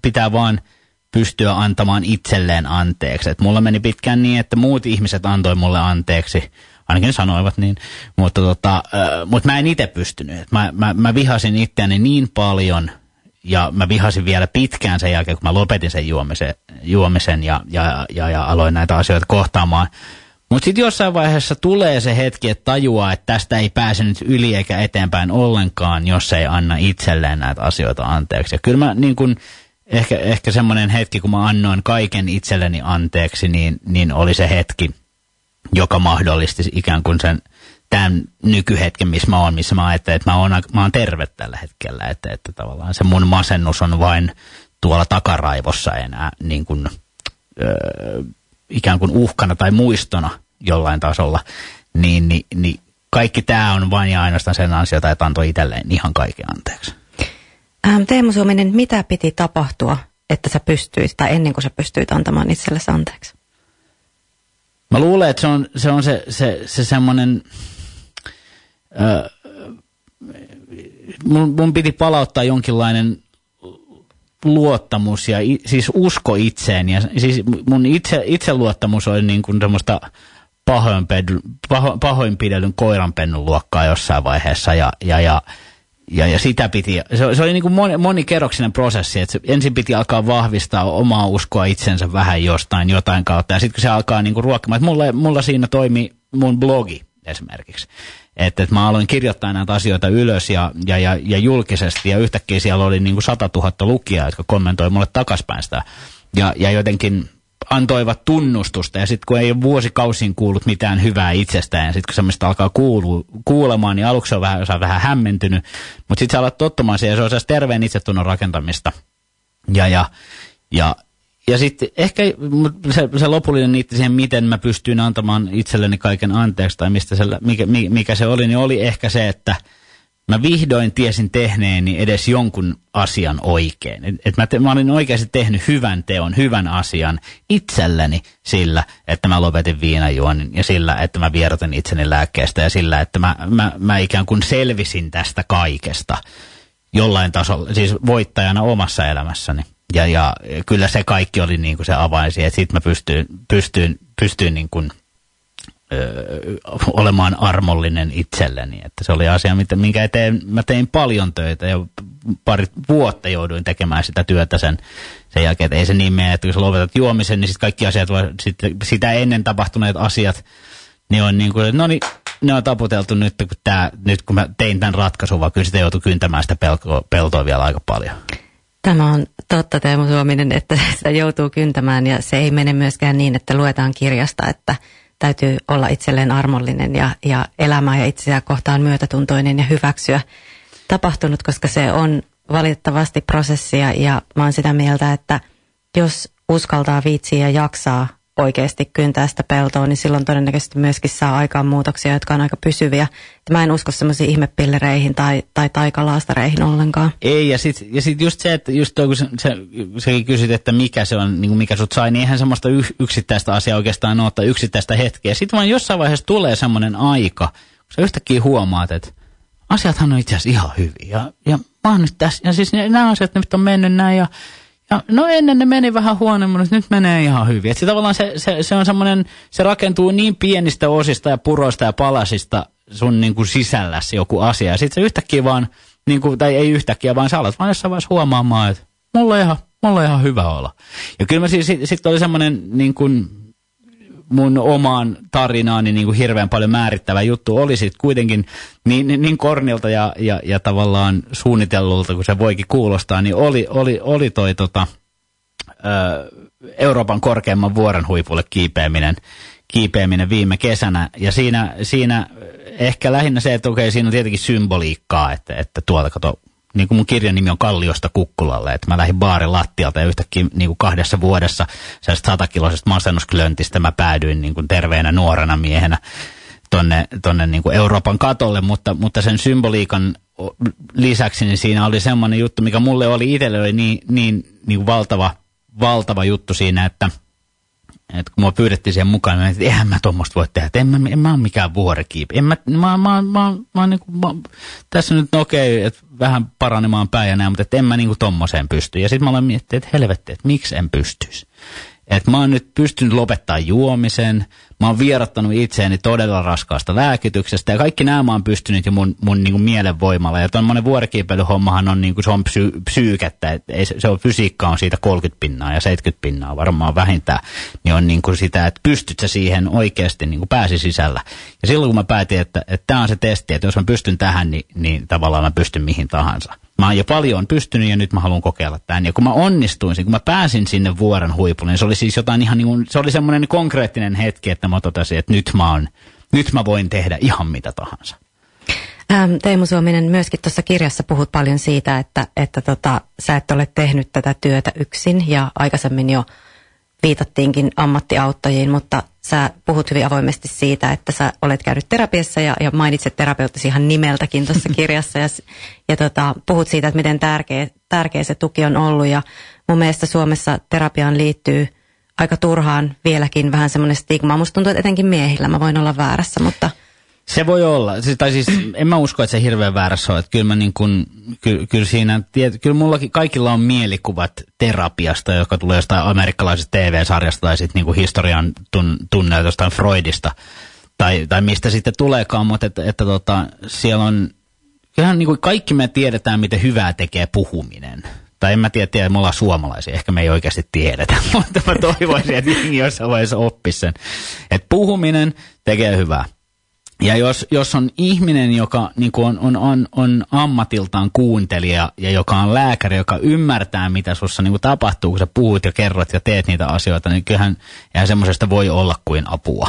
pitää vaan pystyä antamaan itselleen anteeksi. Et mulla meni pitkään niin, että muut ihmiset antoi mulle anteeksi, ainakin ne sanoivat niin, mutta mä en itse pystynyt. Mä vihasin itseäni niin paljon, ja mä vihasin vielä pitkään sen jälkeen, kun mä lopetin sen juomisen ja aloin näitä asioita kohtaamaan. Mutta sitten jossain vaiheessa tulee se hetki, että tajuaa, että tästä ei pääse nyt yli eikä eteenpäin ollenkaan, jos ei anna itselleen näitä asioita anteeksi. Ja kyllä mä niin kun, ehkä semmoinen hetki, kun mä annoin kaiken itselleni anteeksi, niin oli se hetki, joka mahdollisti ikään kuin tämän nykyhetken, missä mä oon, missä mä ajattelen, että mä oon terve tällä hetkellä. Että tavallaan se mun masennus on vain tuolla takaraivossa enää niin kuin, ikään kuin uhkana tai muistona jollain tasolla, niin kaikki tämä on vain ja ainoastaan sen ansiota, että antoi itselleen ihan kaiken anteeksi. Teemu Suominen, mitä piti tapahtua, että sä pystyit, tai ennen kuin sä pystyit antamaan itsellesi anteeksi? Mä luulen, että se on se semmoinen, mun piti palauttaa jonkinlainen luottamus ja siis usko itseen. Ja siis mun itseluottamus oli niin kuin semmoista pahoinpidellyn koiranpennun luokkaa jossain vaiheessa ja sitä piti, se oli niin kuin monikerroksinen prosessi, että ensin piti alkaa vahvistaa omaa uskoa itsensä vähän jotain kautta, ja sitten kun se alkaa niin kuin ruokkimaan, että mulla siinä toimi mun blogi esimerkiksi, että mä aloin kirjoittaa näitä asioita ylös ja julkisesti, ja yhtäkkiä siellä oli niin kuin 100 000 lukijaa, jotka kommentoi mulle takaspäin sitä, ja jotenkin antoivat tunnustusta, ja sitten kun ei ole vuosikausiin kuullut mitään hyvää itsestään, ja sitten kun semmoista alkaa kuulemaan, niin aluksi on vähän hämmentynyt, mutta sitten sä alat tottumaan siihen, ja se on sellaista terveen itsetunnon rakentamista. Ja sitten ehkä se lopullinen niitti siihen, miten mä pystyin antamaan itselleni kaiken anteeksi, tai mikä se oli, niin oli ehkä se, että mä vihdoin tiesin tehneeni edes jonkun asian oikein. Mä olin oikeasti tehnyt hyvän teon, hyvän asian itselleni sillä, että mä lopetin viinajuonnin ja sillä, että mä vierotin itseni lääkkeestä ja sillä, että mä ikään kuin selvisin tästä kaikesta jollain tasolla, siis voittajana omassa elämässäni. Ja kyllä se kaikki oli niin kuin se avain siihen, että sitten mä pystyin niin kuin olemaan armollinen itselleni. Että se oli asia, minkä eteen mä tein paljon töitä ja pari vuotta jouduin tekemään sitä työtä sen jälkeen. Että ei se niin mene, että kun sä lopetat juomisen, niin sitten kaikki asiat, sitä ennen tapahtuneet asiat, niin on niin kuin, että no niin, ne on taputeltu nyt kun mä tein tämän ratkaisun, vaan kyllä sitä joutui kyntämään sitä peltoa vielä aika paljon. Tämä on totta, Teemu Suominen, että sitä joutuu kyntämään ja se ei mene myöskään niin, että luetaan kirjasta, että täytyy olla itselleen armollinen ja elämää ja itseään kohtaan myötätuntoinen ja hyväksyä tapahtunut, koska se on valitettavasti prosessia ja mä oon sitä mieltä, että jos uskaltaa, viitsiä ja jaksaa oikeasti kyntää sitä peltoa, niin silloin todennäköisesti myöskin saa aikaan muutoksia, jotka on aika pysyviä. Mä en usko semmoisiin ihmepillereihin tai taikalaastareihin ollenkaan. Ei, ja sit just se, että just toi, kun säkin kysyt, että mikä se on, niin kuin mikä sut sai, niin eihän semmoista yksittäistä asiaa oikeastaan ole, tai yksittäistä hetkeä. Sitten vaan jossain vaiheessa tulee semmoinen aika, kun sä yhtäkkiä huomaat, että asiathan on itse asiassa ihan hyviä. Ja mä oon nyt tässä, ja siis nämä asiat nyt on mennyt näin, ja no ennen ne meni vähän huonommin, mutta nyt menee ihan hyvin. Että se tavallaan se on semmoinen, se rakentuu niin pienistä osista ja puroista ja palasista sun niin kuin sisälläsi joku asia. Ja sitten se yhtäkkiä vaan, niin kuin, tai ei yhtäkkiä, vaan sä alat vaan jossain vaiheessa huomaamaan, että mulla on ihan hyvä olla. Ja kyllä mä sitten oli semmoinen niin kuin mun omaan tarinaani niin kuin hirveän paljon määrittävä juttu oli sitten kuitenkin niin kornilta ja tavallaan suunnitellulta, kun se voikin kuulostaa, niin oli toi Euroopan korkeimman vuoren huipulle kiipeäminen viime kesänä. Ja siinä ehkä lähinnä se, että okei, siinä on tietenkin symboliikkaa, että tuolta kato, niin kuin mun kirjan nimi on Kalliosta Kukkulalle, että mä lähdin baarin lattialta ja yhtäkkiä niin kuin 2 vuodessa 100-kiloisesta masennusklöntistä mä päädyin niin kuin terveenä nuorena miehenä tonne niin kuin Euroopan katolle, mutta sen symboliikan lisäksi niin siinä oli semmoinen juttu, mikä mulle oli itselle oli niin valtava juttu siinä, että kun mua pyydettiin siihen mukaan, niin että eihän mä tommoista voi tehdä, että en mä ole mikään vuorikiipi. Tässä nyt okei, että vähän paranemaan päin ja näin, mutta että en mä niinku tommoseen pysty. Ja sitten mä olen miettinyt, että helvetti, että miksi en pystyisi. Että mä oon nyt pystynyt lopettaa juomisen, mä oon vierottanut itseäni todella raskaasta lääkityksestä ja kaikki nämä mä oon pystynyt jo mun niinku mielenvoimalla. Ja tommonen vuorikiipeilyhommahan on niinku, se on psyykettä, että se on fysiikka on siitä 30% ja 70% varmaan vähintään, niin on niinku sitä, että pystyt sä siihen oikeasti niinku pääsi sisällä. Ja silloin kun mä päätin, että tää on se testi, että jos mä pystyn tähän, niin tavallaan mä pystyn mihin tahansa. Mä oon jo paljon pystynyt ja nyt mä haluan kokeilla tämän. Ja kun mä onnistuin, kun mä pääsin sinne vuoren huipulle, niin se oli siis jotain ihan niin kuin, se oli semmoinen konkreettinen hetki, että mä totesin, että nyt mä voin tehdä ihan mitä tahansa. Teemu Suominen, myöskin tuossa kirjassa puhut paljon siitä, että sä et ole tehnyt tätä työtä yksin ja aikaisemmin jo viitattiinkin ammattiauttajiin, mutta sä puhut hyvin avoimesti siitä, että sä olet käynyt terapiassa ja mainitset terapeuttisi ihan nimeltäkin tuossa kirjassa ja puhut siitä, että miten tärkeä se tuki on ollut ja mun mielestä Suomessa terapiaan liittyy aika turhaan vieläkin vähän semmoinen stigma. Musta tuntuu, että etenkin miehillä, mä voin olla väärässä, mutta... Se voi olla. Tai siis en mä usko, että se hirveän väärässä on. Että kyllä mä niin kuin, kyllä siinä, kyllä mullakin kaikilla on mielikuvat terapiasta, joka tulee jostain amerikkalaisesta TV-sarjasta tai sitten niin kuin historian tunneilta jostain Freudista. Tai mistä sitten tuleekaan, mutta että siellä on, kyllähän niin kuin kaikki me tiedetään, miten hyvää tekee puhuminen. Tai en mä tiedä, me ollaan suomalaisia, ehkä me ei oikeasti tiedetä, mutta mä toivoisin, että jengi jossain vaiheessa oppisi sen. Että puhuminen tekee hyvää. Ja jos on ihminen, joka niin kuin on ammatiltaan kuuntelija ja joka on lääkäri, joka ymmärtää, mitä sussa niin kuin tapahtuu, kun sä puhut ja kerrot ja teet niitä asioita, niin kyllähän semmoisesta voi olla kuin apua.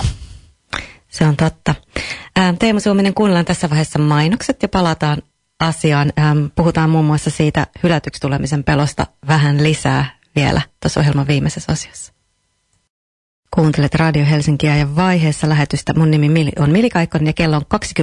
Se on totta. Teemu Suominen, kuunnellaan tässä vaiheessa mainokset ja palataan asiaan. Puhutaan muun muassa siitä hylätyksi tulemisen pelosta vähän lisää vielä tuossa ohjelman viimeisessä osiossa. Kuuntelet Radio Helsinkiä ja vaiheessa lähetystä. Mun nimi on Mili Kaikkonen ja kello on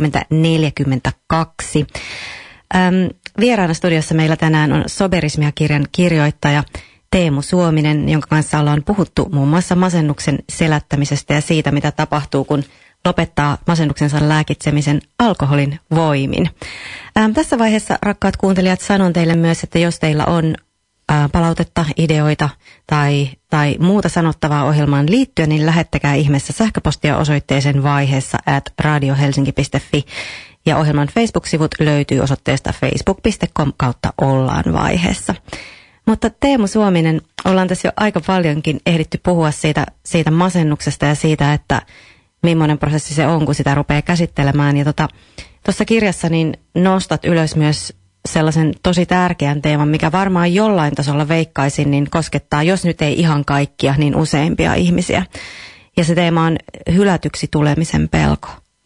20.42. Vieraana studiossa meillä tänään on Soberismia-kirjan kirjoittaja Teemu Suominen, jonka kanssa ollaan puhuttu muun muassa masennuksen selättämisestä ja siitä, mitä tapahtuu, kun lopettaa masennuksensa lääkitsemisen alkoholin voimin. Tässä vaiheessa, rakkaat kuuntelijat, sanon teille myös, että jos teillä on palautetta, ideoita tai muuta sanottavaa ohjelmaan liittyen, niin lähettäkää ihmeessä sähköpostia osoitteeseen vaiheessa @radiohelsinki.fi ja ohjelman Facebook-sivut löytyy osoitteesta facebook.com/ollaan vaiheessa. Mutta Teemu Suominen, ollaan tässä jo aika paljonkin ehditty puhua siitä masennuksesta ja siitä, että millainen prosessi se on, kun sitä rupeaa käsittelemään. Ja tuossa kirjassa niin nostat ylös myös sellaisen tosi tärkeän teeman, mikä varmaan jollain tasolla veikkaisin, niin koskettaa, jos nyt ei ihan kaikkia, niin useimpia ihmisiä. Ja se teema on hylätyksi tulemisen pelko.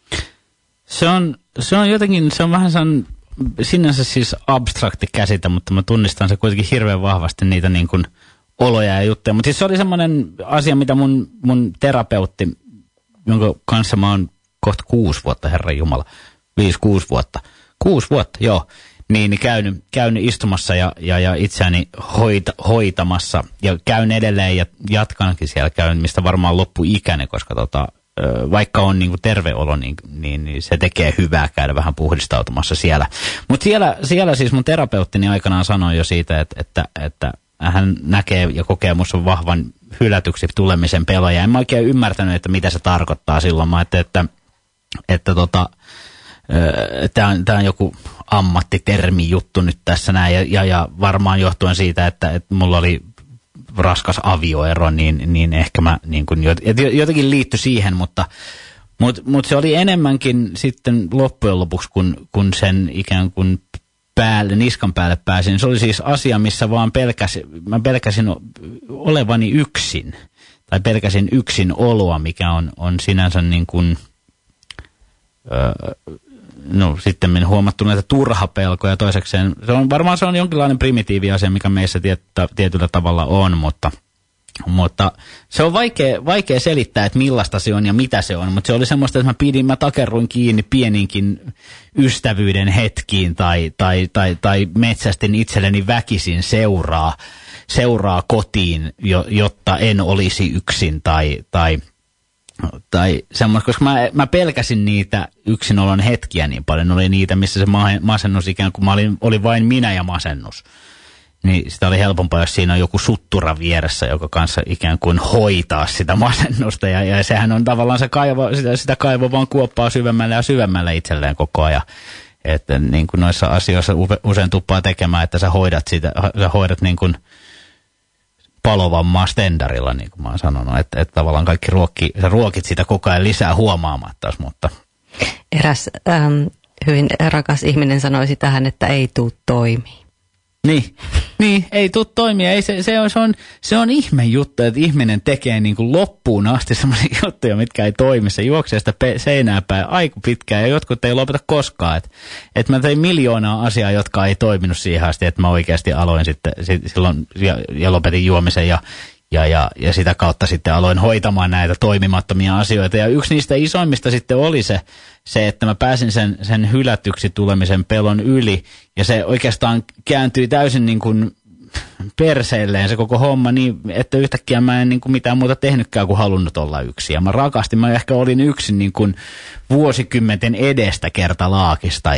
Se on jotenkin, se on vähän sinänsä siis abstrakti käsite, mutta mä tunnistan se kuitenkin hirveän vahvasti niitä niin kuin oloja ja juttuja. Mutta siis se oli semmoinen asia, mitä mun terapeutti, jonka kanssa mä oon kohta 6 vuotta, Herran Jumala, 5-6 vuotta. 6 vuotta, joo. Niin käynyt istumassa ja itseäni hoitamassa ja käyn edelleen ja jatkankin siellä käymistä varmaan loppuikäinen, koska vaikka on niinku terve olo, niin se tekee hyvää käydä vähän puhdistautumassa siellä. Mutta siellä siis mun terapeuttini aikanaan sanoi jo siitä, että hän näkee ja kokee musta vahvan hylätyksi tulemisen peloja. En mä oikein ymmärtänyt, että mitä se tarkoittaa silloin. Mä ajattelin, että tämä on joku ammattitermi juttu nyt tässä näin ja varmaan johtuen siitä, että mulla oli raskas avioero, niin ehkä mä niin kuin jotenkin liittyi siihen, mutta se oli enemmänkin sitten loppujen lopuksi, kun sen ikään kuin niskan päälle pääsin. Se oli siis asia, missä vaan mä pelkäsin olevani yksin, tai pelkäsin yksin oloa, mikä on sinänsä niin kuin sitten huomattu näitä turhapelkoja toisekseen. Varmaan se on jonkinlainen primitiivi asia, mikä meissä tietyllä tavalla on, mutta se on vaikea selittää, että millaista se on ja mitä se on, mutta se oli semmoista, että mä takerruin kiinni pieninkin ystävyyden hetkiin tai metsästin itselleni väkisin seuraa seuraa kotiin, jotta en olisi yksin tai semmoista, koska mä pelkäsin niitä yksinolon hetkiä niin paljon. Oli niitä, missä se masennus ikään kuin oli vain minä ja masennus. Niin sitä oli helpompaa, jos siinä on joku suttura vieressä, joka kanssa ikään kuin hoitaa sitä masennusta. Ja sehän on tavallaan sitä kaivo vaan kuoppaa syvemmälle ja syvemmälle itselleen koko ajan. Että niin kuin noissa asioissa usein tuppaa tekemään, että sä hoidat niin kuin palovammaa stendarilla, niin kuin mä oon sanonut. Että tavallaan kaikki sä ruokit sitä koko ajan lisää huomaamatta, mutta... Eräs hyvin rakas ihminen sanoisi tähän, että ei tuu toimii. Niin, ei tule toimia. Ei, se on ihme juttu, että ihminen tekee niin kuin loppuun asti sellaisia juttuja, mitkä ei toimi. Se juoksee sitä seinää päin aika pitkään ja jotkut ei lopeta koskaan. Että mä tein miljoonaa asiaa, jotka ei toiminut siihen asti, että mä oikeasti aloin sitten silloin ja lopetin juomisen ja sitä kautta sitten aloin hoitamaan näitä toimimattomia asioita. Ja yksi niistä isoimmista sitten oli se että mä pääsin sen hylätyksi tulemisen pelon yli. Ja se oikeastaan kääntyi täysin niin kuin perseelleen se koko homma niin, että yhtäkkiä mä en niin kuin mitään muuta tehnytkään kuin halunnut olla yksin. Ja mä ehkä olin yksin niin kuin vuosikymmenten edestä kertalaakista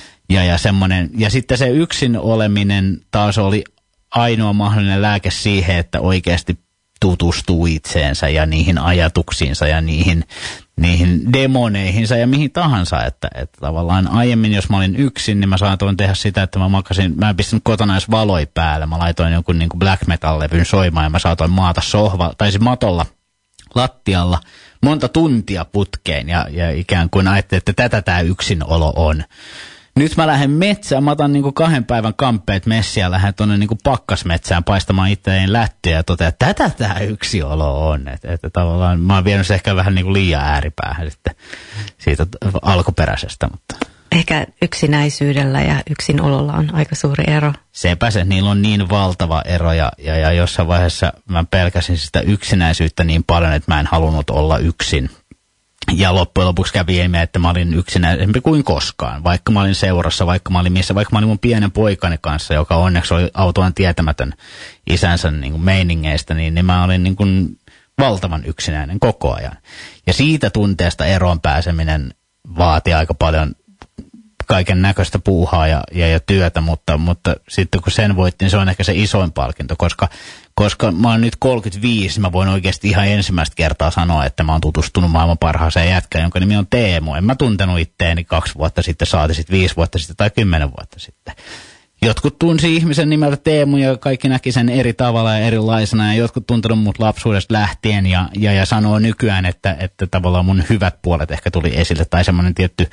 ja semmoinen. Ja sitten se yksin oleminen taas oli ainoa mahdollinen lääke siihen, että oikeasti tutustuu itseensä ja niihin ajatuksiinsa ja niihin demoneihinsa ja mihin tahansa. Että tavallaan aiemmin, jos mä olin yksin, niin mä saatoin tehdä sitä, että mä en pistänyt kotona edes valoi päälle. Mä laitoin jonkun niin kuin black metal-levyn soimaan ja mä saatoin maata matolla lattialla monta tuntia putkeen ja ikään kuin ajattelin, että tätä tää yksinolo on. Nyt mä lähden metsään, mä otan niinku 2 päivän kamppeet messiä, lähden tuonne niinku pakkasmetsään paistamaan itselleen lättyä ja totean, että tätä tää yksiolo on. Että tavallaan mä oon vienyt se ehkä vähän niinku liian ääripäähän sitten siitä alkuperäisestä. Mutta. Ehkä yksinäisyydellä ja yksinololla on aika suuri ero. Sepä se, niillä on niin valtava ero ja jossain vaiheessa mä pelkäsin sitä yksinäisyyttä niin paljon, että mä en halunnut olla yksin. Ja loppujen lopuksi kävi ilmi, että mä olin yksinäisempi kuin koskaan. Vaikka mä olin seurassa, vaikka mä olin mun pienen poikani kanssa, joka onneksi oli autuaan tietämätön isänsä niin kuin meiningeistä, niin mä olin niin kuin valtavan yksinäinen koko ajan. Ja siitä tunteesta eroon pääseminen vaati aika paljon kaiken näköistä puuhaa ja työtä, mutta sitten kun sen voitti, niin se on ehkä se isoin palkinto, koska mä oon nyt 35, mä voin oikeasti ihan ensimmäistä kertaa sanoa, että mä oon tutustunut maailman parhaaseen jätkään, jonka nimi on Teemu. En mä tuntenut itteeni 2 vuotta sitten, saati sitten 5 vuotta sitten tai 10 vuotta sitten. Jotkut tunsi ihmisen nimeltä Teemu ja kaikki näki sen eri tavalla ja erilaisena ja jotkut tuntenut mut lapsuudesta lähtien ja sanoo nykyään, että tavallaan mun hyvät puolet ehkä tuli esille tai semmoinen tietty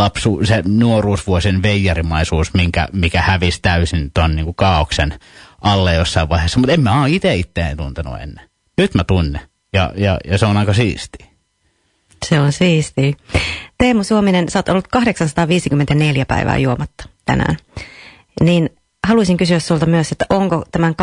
se nuoruusvuosien veijarimaisuus, mikä hävisi täysin ton niinku kaaoksen alle jossain vaiheessa, mutta en mä ole itseäni tuntenut ennen. Nyt mä tunnen ja se on aika siistiä. Se on siistiä. Teemu Suominen, sä oot ollut 854 päivää juomatta tänään. Niin haluaisin kysyä sulta myös, että onko tämän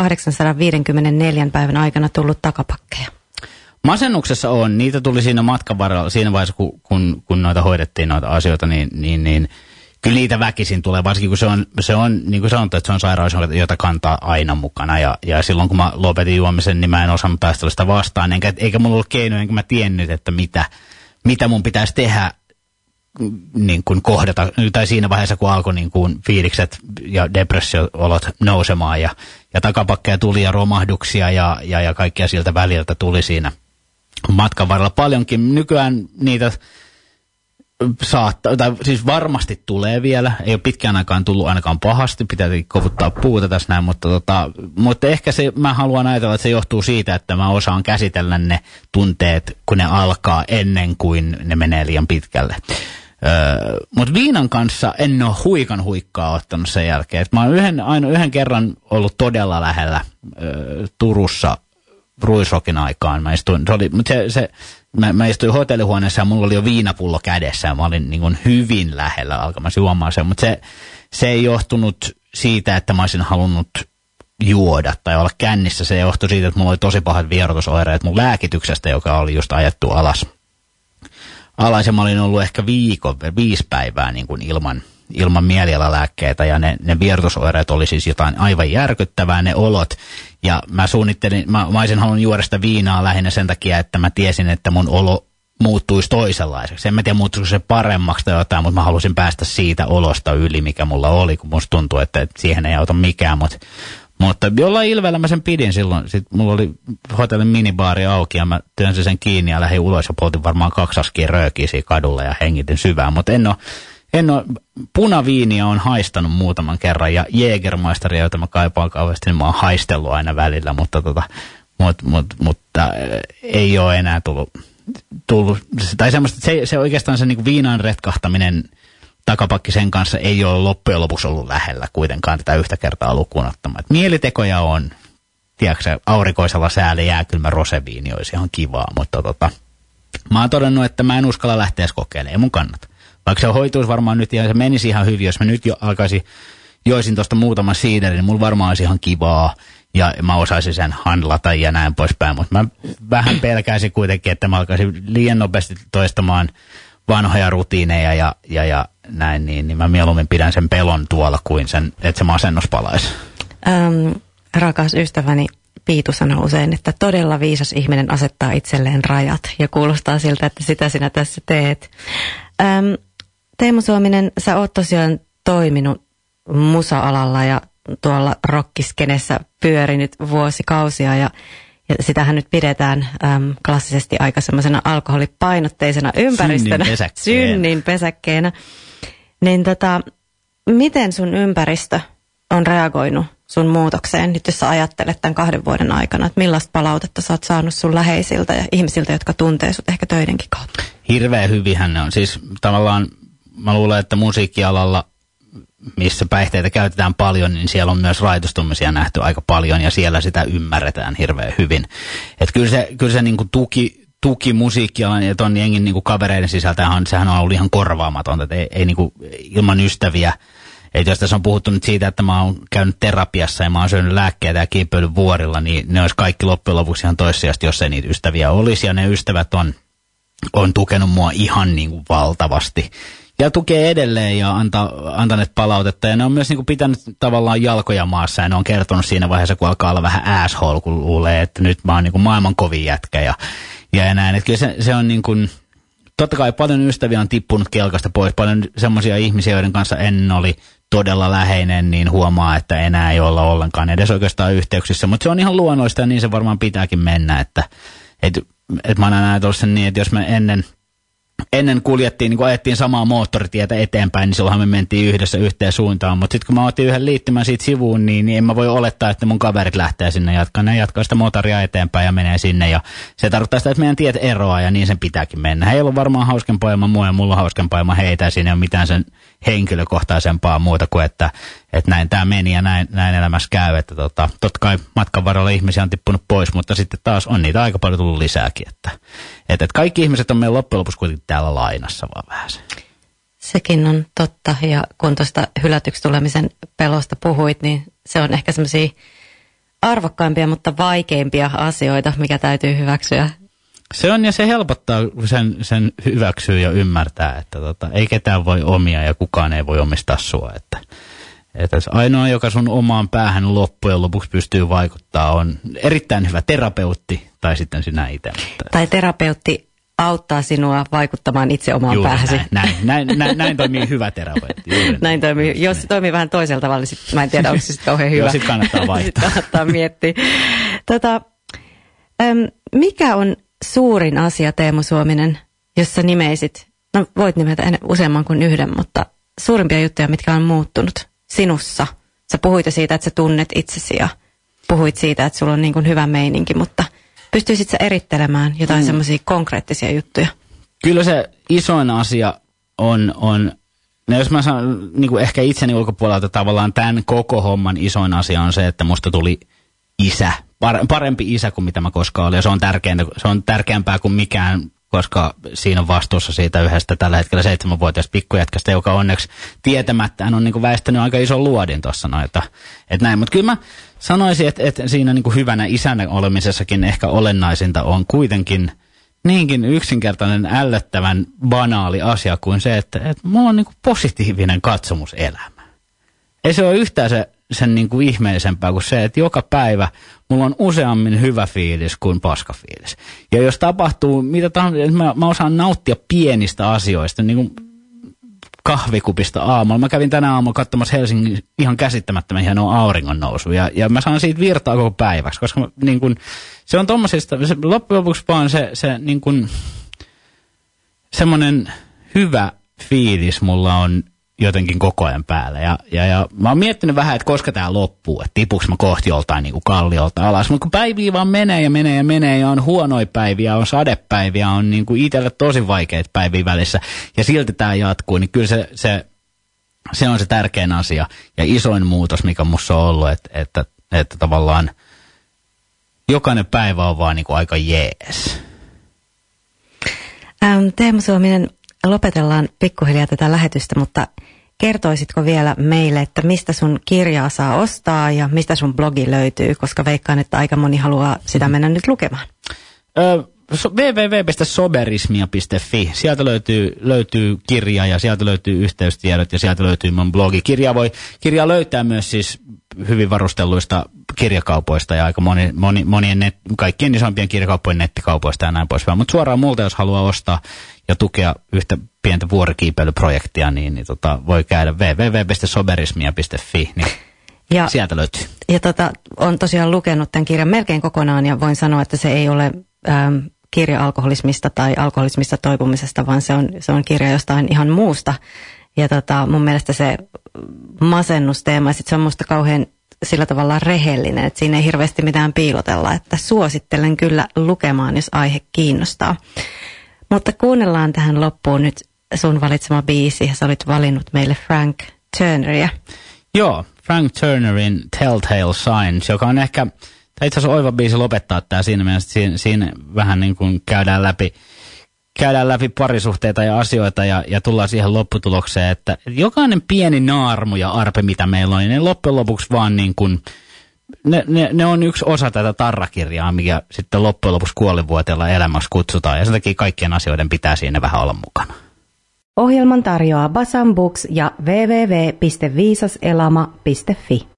854 päivän aikana tullut takapakkeja? Masennuksessa on. Niitä tuli siinä matkan varrella, siinä vaiheessa kun noita hoidettiin noita asioita, niin kyllä niitä väkisin tulee, varsinkin kun se on niin kuin sanottu, että se on sairaus, jota kantaa aina mukana. Ja silloin kun mä lopetin juomisen, niin mä en osannut taistella sitä vastaan, eikä mulla ollut keinoja, enkä mä tiennyt, että mitä mun pitäisi tehdä, niin kuin kohdata, tai siinä vaiheessa, kun alkoi niin kuin fiilikset ja depressio-olot nousemaan, ja takapakkeja tuli, ja romahduksia, ja kaikkia siltä väliltä tuli siinä matkan varrella paljonkin. Nykyään niitä tai siis varmasti tulee vielä, ei ole pitkään aikaan tullut ainakaan pahasti, pitää kovuttaa puuta tässä näin, mutta ehkä mä haluan ajatella, että se johtuu siitä, että mä osaan käsitellä ne tunteet, kun ne alkaa ennen kuin ne menee liian pitkälle. Mutta viinan kanssa en ole huikkaa ottanut sen jälkeen. Mä oon yhden kerran ollut todella lähellä Turussa Ruisrokin aikaan. Mä istuin hotellihuoneessa ja mulla oli jo viinapullo kädessä ja mä olin niin kuin hyvin lähellä alkamassa juomaan sen. Mutta se ei johtunut siitä, että mä olisin halunnut juoda tai olla kännissä. Se johtui siitä, että mulla oli tosi pahat vierotusoireet mun lääkityksestä, joka oli just ajettu alas. Ja mä olin ollut ehkä 5 päivää niin kuin ilman mielialalääkkeitä ja ne vierotusoireet oli siis jotain aivan järkyttävää, ne olot. Ja mä suunnittelin, mä olisin halunnut juoda sitä viinaa lähinnä sen takia, että mä tiesin, että mun olo muuttuisi toisenlaiseksi. En mä tiedä, muuttuisiko se paremmaksi tai jotain, mutta mä halusin päästä siitä olosta yli, mikä mulla oli, kun musta tuntuu, että siihen ei auta mikään, mutta jollain ilveellä mä sen pidin silloin. Sitten mulla oli hotellin minibaari auki ja mä työnsin sen kiinni ja lähdin ulos ja poltin varmaan 2 askia röökiä siinä kadulla ja hengitin syvään. Mutta en ole punaviiniä on haistanut muutaman kerran ja Jägermeisteria, jota mä kaipaan kauheasti, niin mä oon haistellut aina välillä, mutta ei ole enää tullut tai semmoista, se oikeastaan se niinku viinan retkahtaminen takapakki sen kanssa ei ole loppujen lopuksi ollut lähellä kuitenkaan tätä yhtä kertaa lukuun ottamaan. Mielitekoja on, tiedätkö, aurinkoisella säällä jääkylmä roseviini olisi ihan kivaa, mutta mä oon todennut, että mä en uskalla lähteä kokeilemaan, ei mun kannata. Vaikka se hoituisi varmaan nyt ja se menisi ihan hyvin, jos mä nyt jo joisin tuosta muutaman siiderin, niin mulla varmaan olisi ihan kivaa ja mä osaisin sen handlata ja näin poispäin, mutta mä vähän pelkäisin kuitenkin, että mä alkaisin liian nopeasti toistamaan vanhoja rutiineja ja näin, niin mä mieluummin pidän sen pelon tuolla kuin sen, että se masennus palaisi. Rakas ystäväni Piitu sanoo usein, että todella viisas ihminen asettaa itselleen rajat ja kuulostaa siltä, että sitä sinä tässä teet. Teemu Suominen, sä oot tosiaan toiminut musa-alalla ja tuolla rockiskenessä pyörinyt vuosikausia ja sitähän nyt pidetään klassisesti aika semmoisena alkoholipainotteisena ympäristönä, synnin pesäkkeenä. Niin miten sun ympäristö on reagoinut sun muutokseen, nyt jos sä ajattelet tämän 2 vuoden aikana, että millaista palautetta sä oot saanut sun läheisiltä ja ihmisiltä, jotka tuntee sut ehkä töidenkin kautta? Hirveän hyvinhän ne on. Siis tavallaan mä luulen, että musiikkialalla, missä päihteitä käytetään paljon, niin siellä on myös raitustumisia nähty aika paljon ja siellä sitä ymmärretään hirveän hyvin. Että kyllä se niinku tuki musiikkialan ja ton jengin niinku kavereiden sisältähän sehän on ollut ihan korvaamatonta, että ei niinku ilman ystäviä. Että jos tässä on puhuttu nyt siitä, että mä oon käynyt terapiassa ja mä oon syönyt lääkkeitä ja kiipeillyt vuorilla, niin ne olisi kaikki loppujen lopuksi ihan toissijasta, jos ei niitä ystäviä olisi. Ja ne ystävät on tukenut mua ihan niinku valtavasti. Ja tukee edelleen ja antaneet palautetta. Ja ne on myös niinku pitänyt tavallaan jalkoja maassa ja ne on kertonut siinä vaiheessa, kun alkaa olla vähän asshole, kun luulee, että nyt mä oon niinku maailman kovin jätkä ja näin. Että kyllä se on niin kuin, totta kai paljon ystäviä on tippunut kelkasta pois. Paljon semmoisia ihmisiä, joiden kanssa ennen oli todella läheinen, niin huomaa, että enää ei olla ollenkaan edes oikeastaan yhteyksissä. Mutta se on ihan luonnollista ja niin se varmaan pitääkin mennä. Että mä oon aina ajatellut sen niin, että jos me ennen kuljettiin, niin kun ajettiin samaa moottoritietä eteenpäin, niin silloinhan me mentiin yhdessä yhteen suuntaan. Mutta sitten kun mä otin yhden liittymän siitä sivuun, niin en mä voi olettaa, että mun kaverit lähtee sinne jatkaa. Ne jatkaa sitä moottoria eteenpäin ja menee sinne. Ja se tarkoittaa sitä, että meidän tiet eroaa ja niin sen pitääkin mennä. Heillä on varmaan hauskempaa ilman mua ja mulla on hauskempaa ilman heitä. Ja siinä ei ole mitään sen henkilökohtaisempaa muuta kuin, että näin tämä meni ja näin elämässä käy. Että totta kai matkan varrella ihmisiä on tippunut pois, mutta sitten taas on niitä aika paljon tullut lisääkin. Että kaikki ihmiset on meidän loppujen lopuksi kuitenkin täällä lainassa vaan vähän. Sekin on totta, ja kun tuosta hylätyksi tulemisen pelosta puhuit, niin se on ehkä semmoisia arvokkaimpia, mutta vaikeimpia asioita, mikä täytyy hyväksyä. Se on, ja se helpottaa, kun sen hyväksyy ja ymmärtää, että ei ketään voi omia ja kukaan ei voi omistaa sua. Että ainoa, joka sun omaan päähän loppujen lopuksi pystyy vaikuttaa, on erittäin hyvä terapeutti tai sitten sinä itse. Tai terapeutti auttaa sinua vaikuttamaan itse omaan päähäsi. Näin toimii hyvä terapeutti. Näin toimii. Jos se toimii vähän toisella tavalla, niin mä en tiedä, onko se sitten kauhean hyvä. Joo, sitten kannattaa vaihtaa. Sitten kannattaa miettiä. Mikä on suurin asia, Teemu Suominen, jos sä nimeisit, no voit nimetä useamman kuin yhden, mutta suurimpia juttuja, mitkä on muuttunut sinussa? Sä puhuit jo siitä, että sä tunnet itsesi ja puhuit siitä, että sulla on niin kuin hyvä meininki, mutta pystyisit sä erittelemään jotain semmoisia konkreettisia juttuja? Kyllä se isoin asia on no jos mä sanon niin kuin ehkä itseni ulkopuolelta tavallaan tämän koko homman isoin asia on se, että musta tuli isä. Parempi isä kuin mitä mä koskaan olin. Ja se on tärkeämpää kuin mikään, koska siinä on vastuussa siitä yhdestä tällä hetkellä 7-vuotiaasta pikkujätkästä, joka onneksi tietämättään on niin kuin väistänyt aika ison luodin tuossa. No, että näin. Mutta kyllä mä sanoisin, että siinä niin kuin hyvänä isänä olemisessakin ehkä olennaisinta on kuitenkin niinkin yksinkertainen, ällöttävän banaali asia kuin se, että mulla on niinku positiivinen katsomus elämään. Ei se ole yhtään sen niinku ihmeellisempää kuin se, että joka päivä mulla on useammin hyvä fiilis kuin paska fiilis. Ja jos tapahtuu, mitä tahansa, mä osaan nauttia pienistä asioista, niin kuin kahvikupista aamulla. Mä kävin tänä aamulla katsomassa Helsingin ihan käsittämättömän hienoa auringon nousu. Ja mä saan siitä virtaa koko päiväksi, koska niin kun, se on tommosista, loppujen lopuksi vaan se niin kun, semmoinen hyvä fiilis mulla on jotenkin koko ajan päällä. Ja mä oon miettinyt vähän, että koska tää loppuu, että tipuks mä kohti joltain niin kuin kalliolta alas. Mutta kun päiviä vaan menee ja on huonoja päiviä, on sadepäiviä, on niin kuin itselle tosi vaikeita päiviä välissä. Ja silti tää jatkuu, niin kyllä se on se tärkein asia. Ja isoin muutos, mikä musta on ollut, että tavallaan jokainen päivä on vaan niin kuin aika jees. Teemu Suominen, lopetellaan pikkuhiljaa tätä lähetystä, mutta kertoisitko vielä meille, että mistä sun kirjaa saa ostaa ja mistä sun blogi löytyy, koska veikkaan, että aika moni haluaa sitä mennä nyt lukemaan. www.soberismia.fi. Sieltä löytyy kirja ja sieltä löytyy yhteystiedot ja sieltä löytyy mun blogi. Kirjaa löytää myös siis hyvin varustelluista kirjakaupoista ja aika monien kaikkien isompien kirjakauppojen nettikaupoista ja näin poispäin. Mutta suoraan multa, jos haluaa ostaa ja tukea yhtä pientä vuorikiipeilyprojektia, niin voi käydä www.soberismia.fi, niin ja sieltä löytyy. Ja on tosiaan lukenut tämän kirjan melkein kokonaan ja voin sanoa, että se ei ole kirja alkoholismista tai alkoholismista toipumisesta, vaan se on kirja jostain ihan muusta. Ja mun mielestä se masennusteema, se on musta kauhean sillä tavalla rehellinen, että siinä ei hirveästi mitään piilotella, että suosittelen kyllä lukemaan, jos aihe kiinnostaa. Mutta kuunnellaan tähän loppuun nyt sun valitsema biisi, ja sä olit valinnut meille Frank Turneria. Joo, Frank Turnerin Telltale Signs, joka on ehkä, itse asiassa oiva biisi lopettaa tää siinä mielessä, että siinä vähän niin kuin käydään läpi parisuhteita ja asioita ja tullaan siihen lopputulokseen, että jokainen pieni naarmu ja arpe, mitä meillä on, niin ne loppujen lopuksi vaan niin kuin, ne on yksi osa tätä tarrakirjaa, mikä sitten loppujen lopuksi kuolinvuoteella elämäksi kutsutaan, ja sen takia kaikkien asioiden pitää siinä vähän olla mukana. Ohjelman tarjoaa Basan Books ja www.viisaselama.fi.